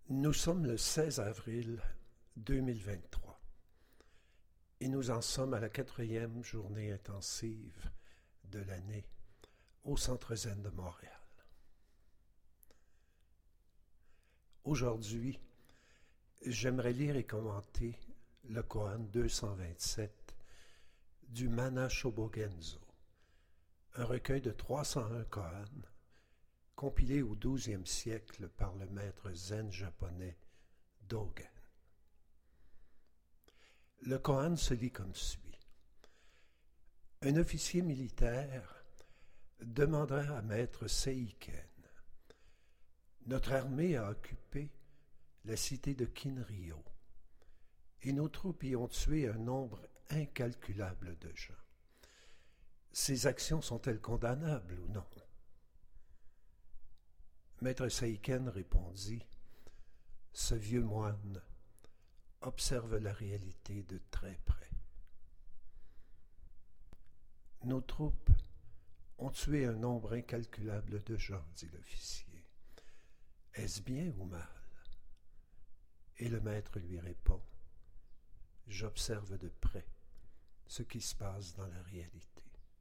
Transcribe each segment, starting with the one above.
Nous sommes le 16 avril 2023 et nous en sommes à la 4e journée intensive de l'année au Centre Zen de Montréal. Aujourd'hui, j'aimerais lire et commenter le Koan 227 du Mana Shobogenzo, un recueil de 301 koans compilé au XIIe siècle par le maître zen japonais Dogen. Le koan se lit comme suit. Un officier militaire demandera à maître Seiken: notre armée a occupé la cité de Kinryo et nos troupes y ont tué un nombre incalculable de gens. Ces actions sont-elles condamnables ou non? Maître Seiken répondit: ce vieux moine observe la réalité de très près. Nos troupes ont tué un nombre incalculable de gens, dit l'officier. Est-ce bien ou mal? Et le maître lui répond: j'observe de près ce qui se passe dans la réalité.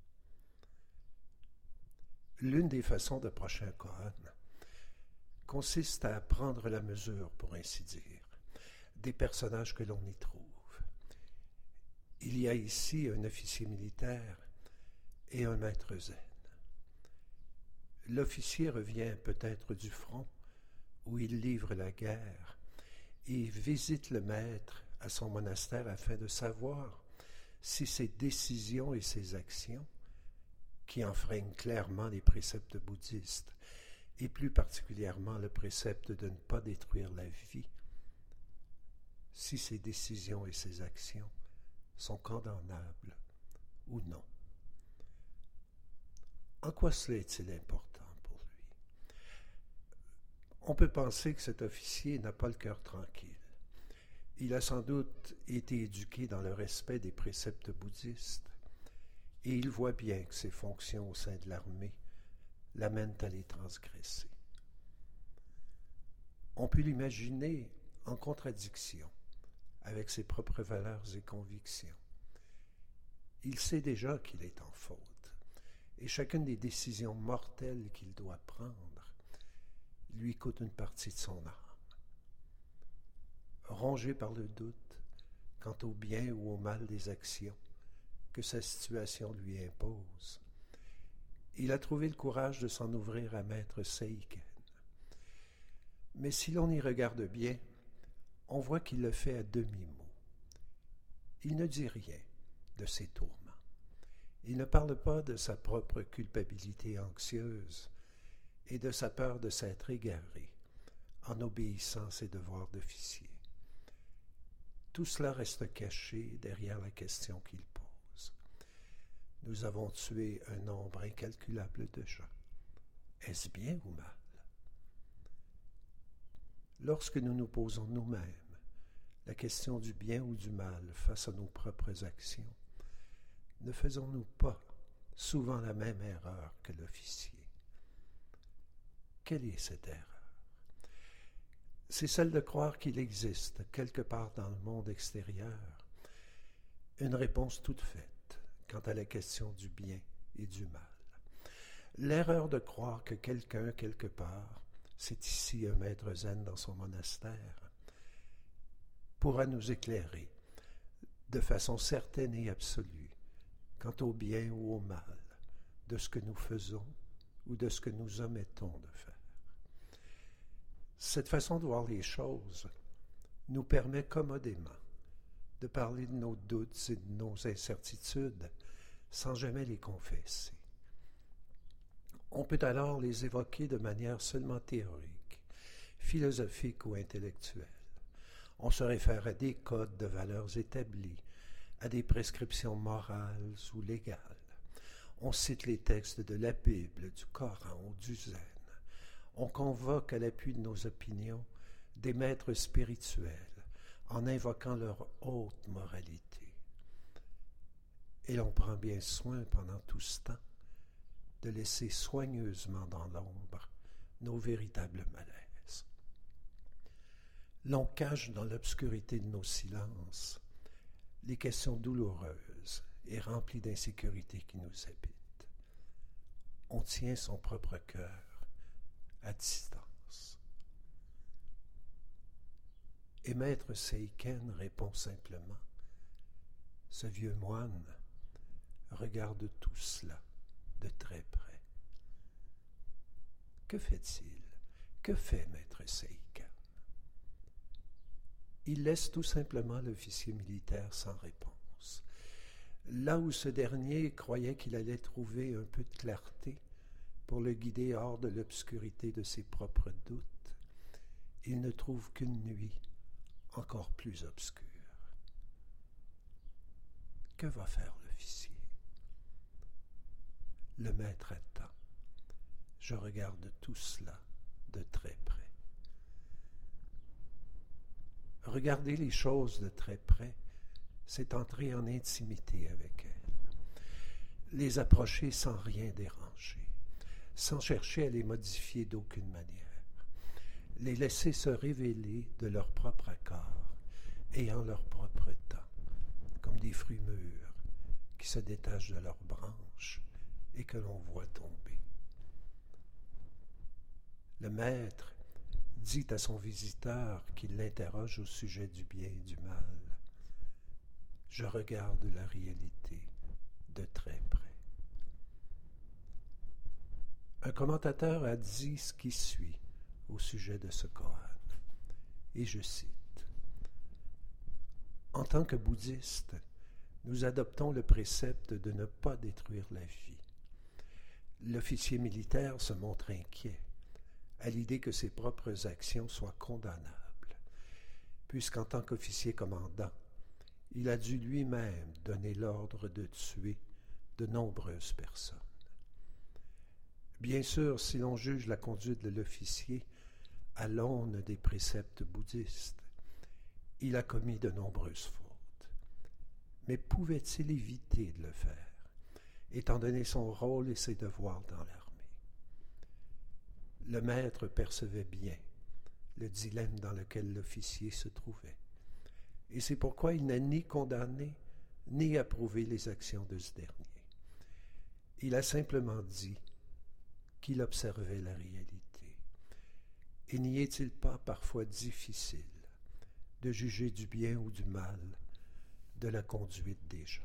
L'une des façons d'approcher un koan consiste à prendre la mesure, pour ainsi dire, des personnages que l'on y trouve. Il y a ici un officier militaire et un maître zen. L'officier revient peut-être du front où il livre la guerre et visite le maître à son monastère afin de savoir si ses décisions et ses actions, qui enfreignent clairement les préceptes bouddhistes, et plus particulièrement le précepte de ne pas détruire la vie, si ces décisions et ces actions sont condamnables ou non. En quoi cela est-il important pour lui? On peut penser que cet officier n'a pas le cœur tranquille. Il a sans doute été éduqué dans le respect des préceptes bouddhistes et il voit bien que ses fonctions au sein de l'armée l'amènent à les transgresser. On peut l'imaginer en contradiction avec ses propres valeurs et convictions. Il sait déjà qu'il est en faute, et chacune des décisions mortelles qu'il doit prendre lui coûte une partie de son âme. Rongé par le doute quant au bien ou au mal des actions que sa situation lui impose, il a trouvé le courage de s'en ouvrir à maître Seiken. Mais si l'on y regarde bien, on voit qu'il le fait à demi-mot. Il ne dit rien de ses tourments. Il ne parle pas de sa propre culpabilité anxieuse et de sa peur de s'être égaré en obéissant à ses devoirs d'officier. Tout cela reste caché derrière la question qu'il pose. Nous avons tué un nombre incalculable de gens. Est-ce bien ou mal? Lorsque nous nous posons nous-mêmes la question du bien ou du mal face à nos propres actions, ne faisons-nous pas souvent la même erreur que l'officier? Quelle est cette erreur? C'est celle de croire qu'il existe, quelque part dans le monde extérieur, une réponse toute faite quant à la question du bien et du mal. L'erreur de croire que quelqu'un, quelque part, c'est ici un maître zen dans son monastère, pourra nous éclairer de façon certaine et absolue quant au bien ou au mal de ce que nous faisons ou de ce que nous omettons de faire. Cette façon de voir les choses nous permet commodément de parler de nos doutes et de nos incertitudes sans jamais les confesser. On peut alors les évoquer de manière seulement théorique, philosophique ou intellectuelle. On se réfère à des codes de valeurs établis, à des prescriptions morales ou légales. On cite les textes de la Bible, du Coran ou du Zen. On convoque à l'appui de nos opinions des maîtres spirituels en invoquant leur haute moralité. Et l'on prend bien soin pendant tout ce temps de laisser soigneusement dans l'ombre nos véritables malaises. L'on cache dans l'obscurité de nos silences les questions douloureuses et remplies d'insécurité qui nous habitent. On tient son propre cœur à distance. Et Maître Seiken répond simplement, ce vieux moine regarde tout cela de très près. Que fait-il? Que fait Maître Seiken? Il laisse tout simplement l'officier militaire sans réponse. Là où ce dernier croyait qu'il allait trouver un peu de clarté pour le guider hors de l'obscurité de ses propres doutes, il ne trouve qu'une nuit encore plus obscure. Que va faire l'officier? Le maître attend. Je regarde tout cela de très près. Regarder les choses de très près, c'est entrer en intimité avec elles. Les approcher sans rien déranger, sans chercher à les modifier d'aucune manière. Les laisser se révéler de leur propre accord et en leur propre temps, comme des fruits mûrs qui se détachent de leurs branches et que l'on voit tomber. Le maître dit à son visiteur qu'il l'interroge au sujet du bien et du mal. Je regarde la réalité de très près. Un commentateur a dit ce qui suit au sujet de ce koan, et je cite. En tant que bouddhistes, nous adoptons le précepte de ne pas détruire la vie. L'officier militaire se montre inquiet à l'idée que ses propres actions soient condamnables, puisqu'en tant qu'officier commandant, il a dû lui-même donner l'ordre de tuer de nombreuses personnes. Bien sûr, si l'on juge la conduite de l'officier à l'aune des préceptes bouddhistes, il a commis de nombreuses fautes. Mais pouvait-il éviter de le faire, étant donné son rôle et ses devoirs dans l'armée? Le maître percevait bien le dilemme dans lequel l'officier se trouvait. Et c'est pourquoi il n'a ni condamné, ni approuvé les actions de ce dernier. Il a simplement dit qu'il observait la réalité. Et n'y est-il pas parfois difficile de juger du bien ou du mal de la conduite des gens?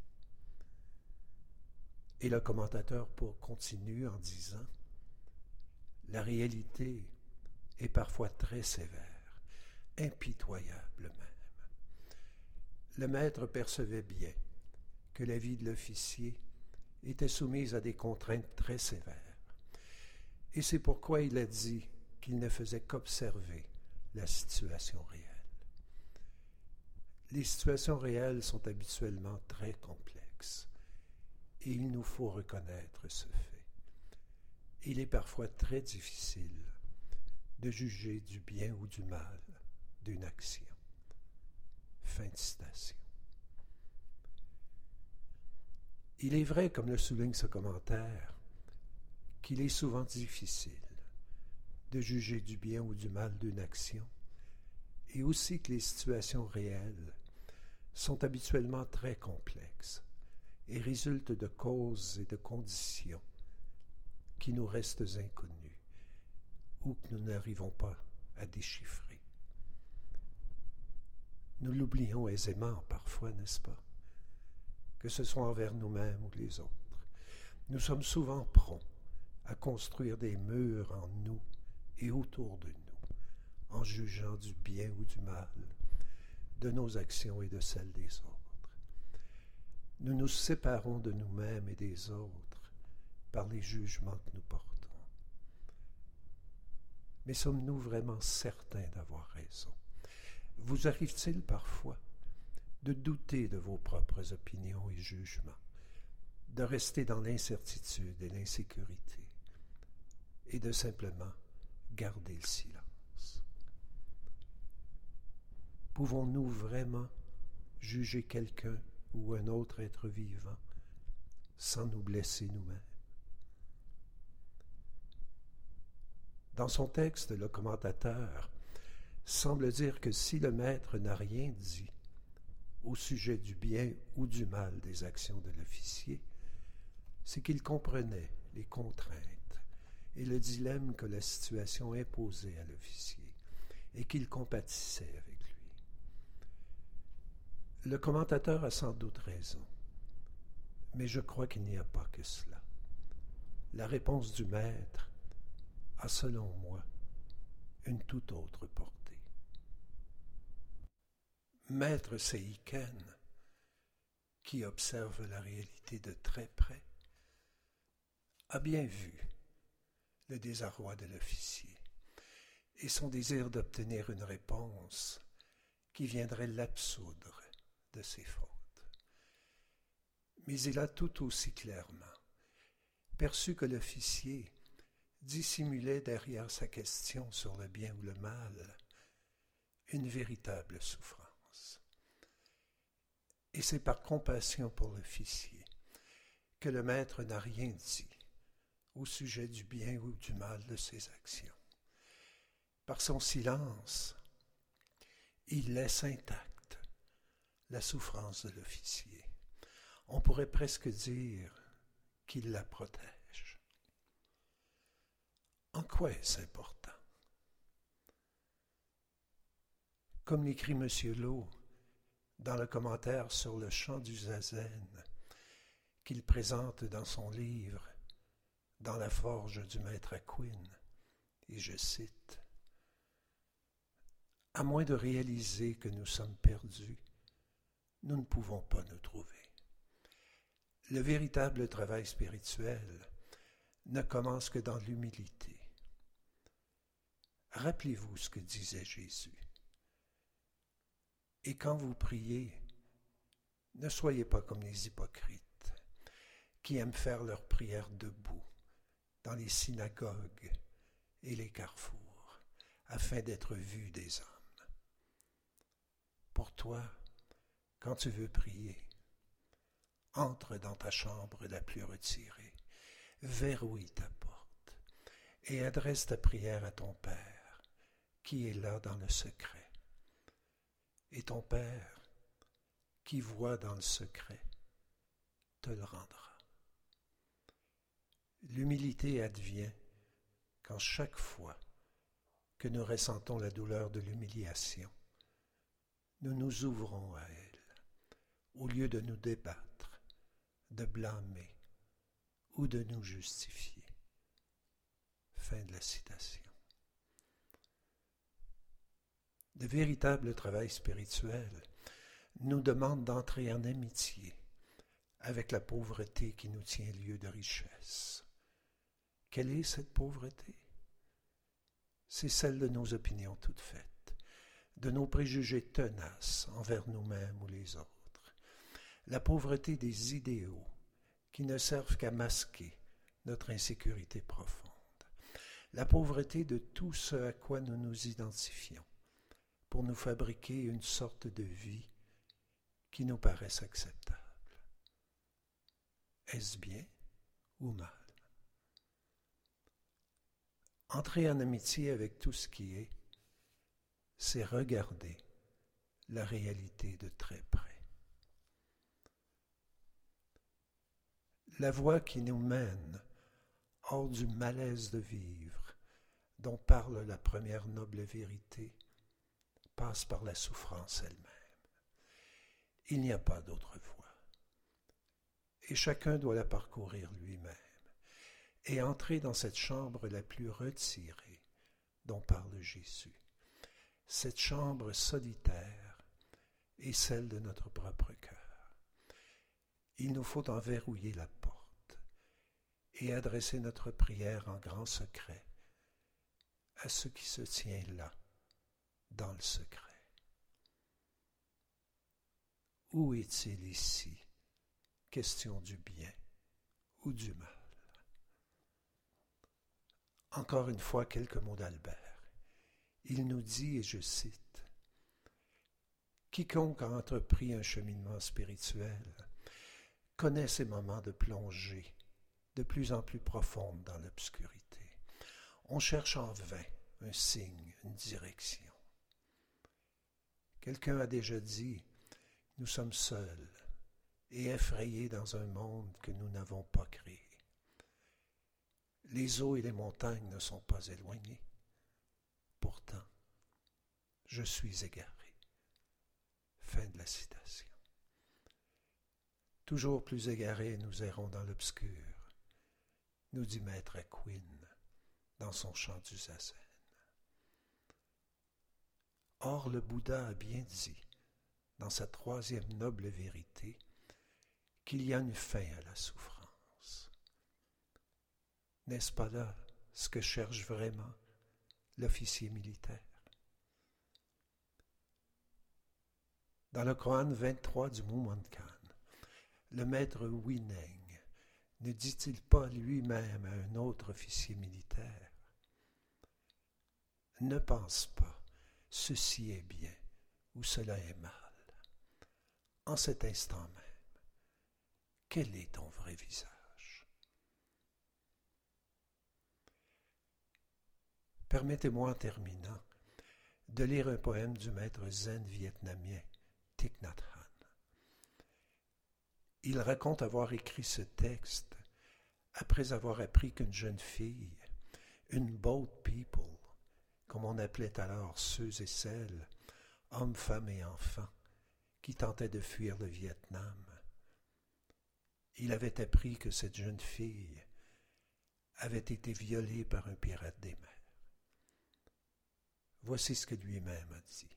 Et le commentateur continue en disant « La réalité est parfois très sévère, impitoyable même. » Le maître percevait bien que la vie de l'officier était soumise à des contraintes très sévères. Et c'est pourquoi il a dit qu'il ne faisait qu'observer la situation réelle. Les situations réelles sont habituellement très complexes et il nous faut reconnaître ce fait. Il est parfois très difficile de juger du bien ou du mal d'une action. Fin de citation. Il est vrai, comme le souligne ce commentaire, qu'il est souvent difficile de juger du bien ou du mal d'une action, et aussi que les situations réelles sont habituellement très complexes et résultent de causes et de conditions qui nous restent inconnues ou que nous n'arrivons pas à déchiffrer. Nous l'oublions aisément parfois, n'est-ce pas? Que ce soit envers nous-mêmes ou les autres. Nous sommes souvent prompts à construire des murs en nous et autour de nous, en jugeant du bien ou du mal, de nos actions et de celles des autres. Nous nous séparons de nous-mêmes et des autres par les jugements que nous portons. Mais sommes-nous vraiment certains d'avoir raison? Vous arrive-t-il parfois de douter de vos propres opinions et jugements, de rester dans l'incertitude et l'insécurité, et de simplement garder le silence? Pouvons-nous vraiment juger quelqu'un ou un autre être vivant sans nous blesser nous-mêmes? Dans son texte, le commentateur semble dire que si le maître n'a rien dit au sujet du bien ou du mal des actions de l'officier, c'est qu'il comprenait les contraintes et le dilemme que la situation imposait à l'officier et qu'il compatissait avec lui. Le commentateur a sans doute raison, mais je crois qu'il n'y a pas que cela. La réponse du maître a, selon moi, une toute autre portée. Maître Seiken, qui observe la réalité de très près, a bien vu le désarroi de l'officier et son désir d'obtenir une réponse qui viendrait l'absoudre de ses fautes. Mais il a tout aussi clairement perçu que l'officier dissimulait derrière sa question sur le bien ou le mal une véritable souffrance. Et c'est par compassion pour l'officier que le maître n'a rien dit au sujet du bien ou du mal de ses actions. Par son silence, il laisse intacte la souffrance de l'officier. On pourrait presque dire qu'il la protège. En quoi est-ce important? Comme l'écrit M. Lowe dans le commentaire sur le chant du zazen qu'il présente dans son livre « Dans la forge du maître Aquin », et je cite, « À moins de réaliser que nous sommes perdus, nous ne pouvons pas nous trouver. Le véritable travail spirituel ne commence que dans l'humilité. Rappelez-vous ce que disait Jésus. Et quand vous priez, ne soyez pas comme les hypocrites qui aiment faire leurs prières debout dans les synagogues et les carrefours afin d'être vus des hommes. Pour toi, quand tu veux prier, entre dans ta chambre la plus retirée, verrouille ta porte et adresse ta prière à ton Père qui est là dans le secret. Et ton Père, qui voit dans le secret, te le rendra. L'humilité advient quand chaque fois que nous ressentons la douleur de l'humiliation, nous nous ouvrons à elle, au lieu de nous débattre, de blâmer ou de nous justifier. Fin de la citation. Le véritable travail spirituel nous demande d'entrer en amitié avec la pauvreté qui nous tient lieu de richesse. Quelle est cette pauvreté? C'est celle de nos opinions toutes faites, de nos préjugés tenaces envers nous-mêmes ou les autres. La pauvreté des idéaux qui ne servent qu'à masquer notre insécurité profonde. La pauvreté de tout ce à quoi nous nous identifions pour nous fabriquer une sorte de vie qui nous paraisse acceptable. Est-ce bien ou mal? Entrer en amitié avec tout ce qui est, c'est regarder la réalité de très près. La voie qui nous mène hors du malaise de vivre, dont parle la première noble vérité, passe par la souffrance elle-même. Il n'y a pas d'autre voie. Et chacun doit la parcourir lui-même et entrer dans cette chambre la plus retirée dont parle Jésus. Cette chambre solitaire est celle de notre propre cœur. Il nous faut en verrouiller la porte et adresser notre prière en grand secret à ce qui se tient là, dans le secret. Où est-il ici, question du bien ou du mal? Encore une fois, quelques mots d'Albert. Il nous dit, et je cite, « Quiconque a entrepris un cheminement spirituel connaît ces moments de plongée de plus en plus profonde dans l'obscurité. On cherche en vain un signe, une direction. Quelqu'un a déjà dit, nous sommes seuls et effrayés dans un monde que nous n'avons pas créé. Les eaux et les montagnes ne sont pas éloignées. Pourtant, je suis égaré. Fin de la citation. Toujours plus égarés, nous errons dans l'obscur, nous dit Maître Quinn dans son chant du Zazen. Or, le Bouddha a bien dit, dans sa troisième noble vérité, qu'il y a une fin à la souffrance. N'est-ce pas là ce que cherche vraiment l'officier militaire? Dans le Koan 23 du Mumonkan, le maître Huineng ne dit-il pas lui-même à un autre officier militaire: « Ne pense pas, ceci est bien ou cela est mal. En cet instant même, quel est ton vrai visage? » Permettez-moi en terminant de lire un poème du maître zen vietnamien Thich Nhat Hanh. Il raconte avoir écrit ce texte après avoir appris qu'une jeune fille, une boat people, comme on appelait alors ceux et celles, hommes, femmes et enfants, qui tentaient de fuir le Vietnam. Il avait appris que cette jeune fille avait été violée par un pirate des mers. Voici ce que lui-même a dit.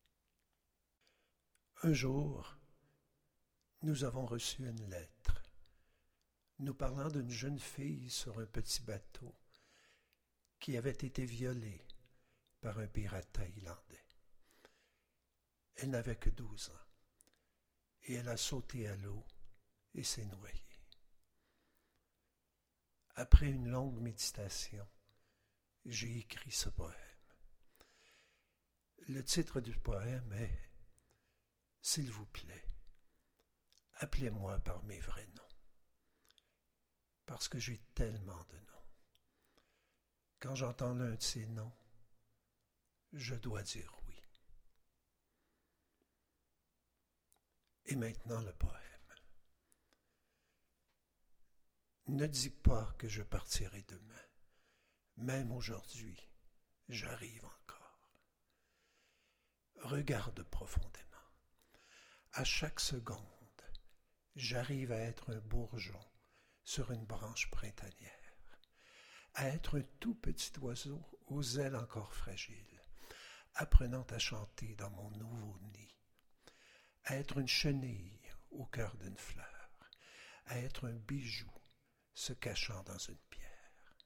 Un jour, nous avons reçu une lettre nous parlant d'une jeune fille sur un petit bateau qui avait été violée par un pirate thaïlandais. Elle n'avait que 12 ans et elle a sauté à l'eau et s'est noyée. Après une longue méditation, j'ai écrit ce poème. Le titre du poème est « S'il vous plaît, appelez-moi par mes vrais noms, parce que j'ai tellement de noms. Quand j'entends l'un de ces noms, je dois dire oui. » Et maintenant le poème. Ne dis pas que je partirai demain. Même aujourd'hui, j'arrive encore. Regarde profondément. À chaque seconde, j'arrive à être un bourgeon sur une branche printanière, à être un tout petit oiseau aux ailes encore fragiles, apprenant à chanter dans mon nouveau nid, à être une chenille au cœur d'une fleur, à être un bijou se cachant dans une pierre.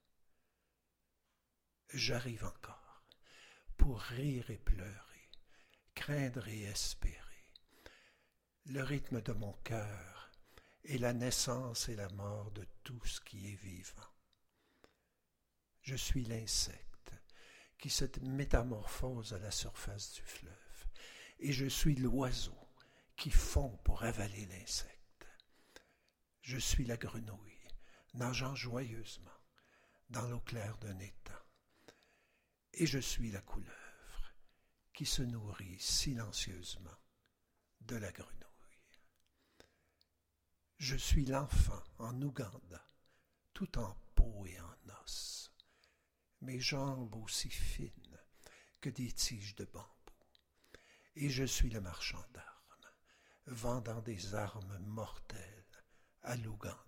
J'arrive encore pour rire et pleurer, craindre et espérer. Le rythme de mon cœur est la naissance et la mort de tout ce qui est vivant. Je suis l'insecte qui se métamorphose à la surface du fleuve, et je suis l'oiseau qui fond pour avaler l'insecte. Je suis la grenouille nageant joyeusement dans l'eau claire d'un étang, et je suis la couleuvre qui se nourrit silencieusement de la grenouille. Je suis l'enfant en Ouganda, tout en peau et en os, mes jambes aussi fines que des tiges de bambou, et je suis le marchand d'armes, vendant des armes mortelles à l'Ouganda.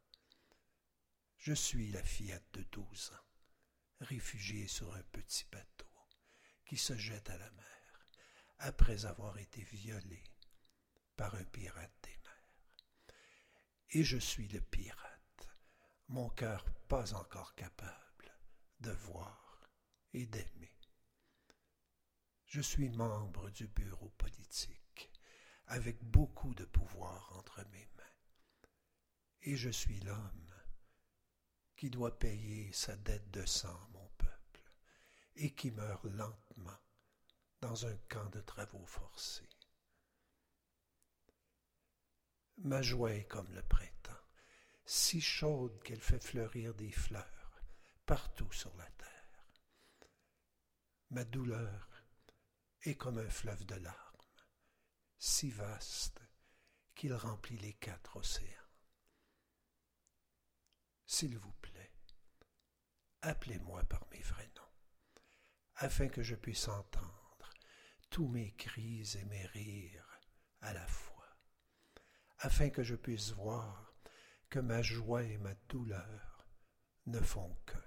Je suis la fillette de 12 ans, réfugiée sur un petit bateau qui se jette à la mer après avoir été violée par un pirate des mers. Et je suis le pirate, mon cœur pas encore capable de voir et d'aimer. Je suis membre du bureau politique, avec beaucoup de pouvoir entre mes mains. Et je suis l'homme qui doit payer sa dette de sang à mon peuple et qui meurt lentement dans un camp de travaux forcés. Ma joie est comme le printemps, si chaude qu'elle fait fleurir des fleurs partout sur la terre. Ma douleur est comme un fleuve de larmes, si vaste qu'il remplit les 4 océans. S'il vous plaît, appelez-moi par mes vrais noms, afin que je puisse entendre tous mes cris et mes rires à la fois, afin que je puisse voir que ma joie et ma douleur ne font qu'un.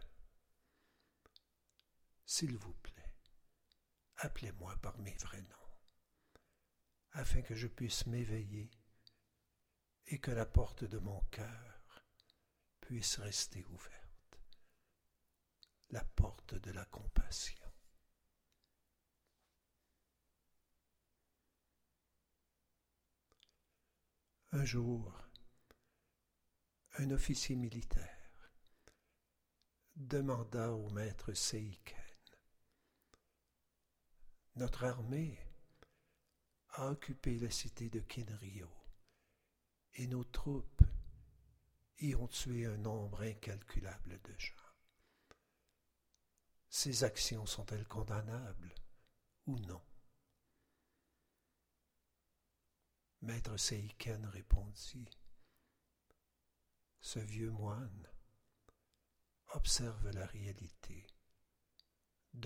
S'il vous plaît, appelez-moi par mes vrais noms, afin que je puisse m'éveiller et que la porte de mon cœur puisse rester ouverte, la porte de la compassion. Un jour, un officier militaire demanda au maître Seiken: « Notre armée a occupé la cité de Kinryo et nos troupes y ont tué un nombre incalculable de gens. Ces actions sont-elles condamnables ou non ?» Maître Seiken répondit: « Ce vieux moine observe la réalité de très près. »